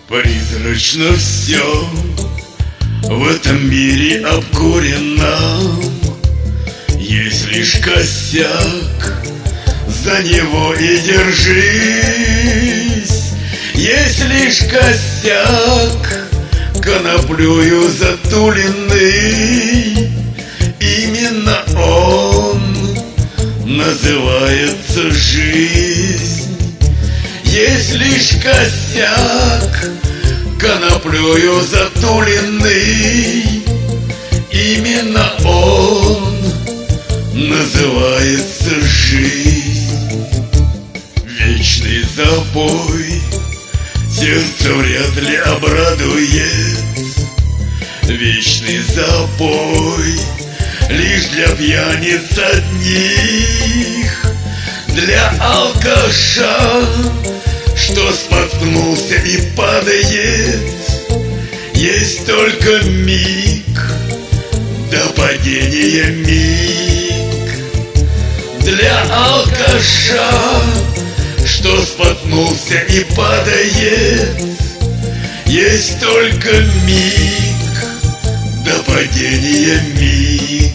Призрачно все в этом мире обкурено. Есть лишь косяк, за него и держись. Есть лишь косяк, коноплею затуленный. Именно он называется жизнь. Есть лишь косяк, коноплею затуленный. Именно он называется жизнь. Вечный запой сердце вряд ли обрадует. Вечный запой лишь для пьяниц одних, для алкаша, что споткнулся и падает. Есть только миг до падения миг. Для алкаша, что споткнулся и падает. Есть только миг до падения миг.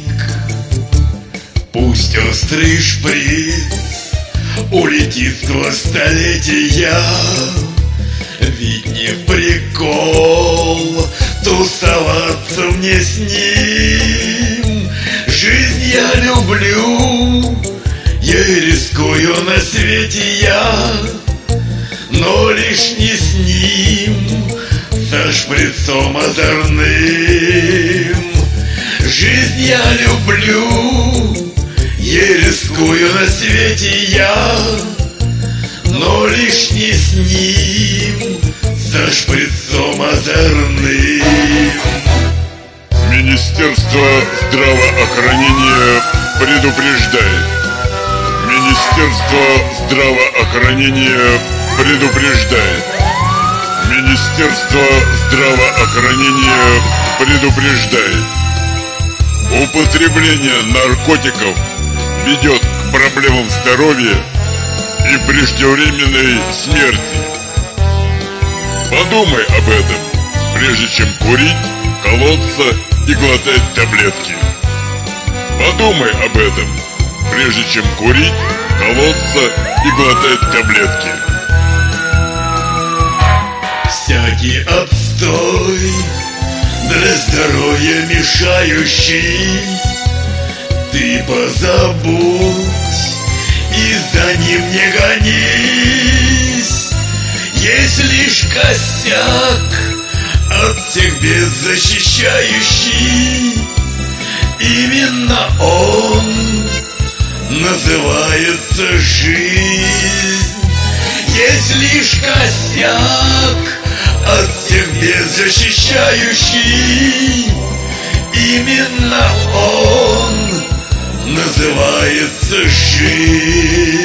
Пусть острый шприц улетит сквозь столетия, ведь не прикол тусоваться мне с ним. Жизнь я люблю, я рискую на свете я, но лишь не с ним, со шприцом озорным. Жизнь я люблю, я рискую на свете я, но лишь не с ним, со шприцом озорным. Министерство здравоохранения предупреждает. Министерство здравоохранения предупреждает. Министерство здравоохранения предупреждает. Употребление наркотиков ведет к проблемам здоровья и преждевременной смерти. Подумай об этом, прежде чем курить, колоться и глотать таблетки. Подумай об этом, прежде чем курить, колоться и глотать таблетки. Всякий отстой для здоровья мешающий ты позабудь и за ним не гонись. Есть лишь косяк от всех бед защищающий. Именно он называется жизнь. Есть лишь косяк от всех бед защищающий. Именно он называется жизнь.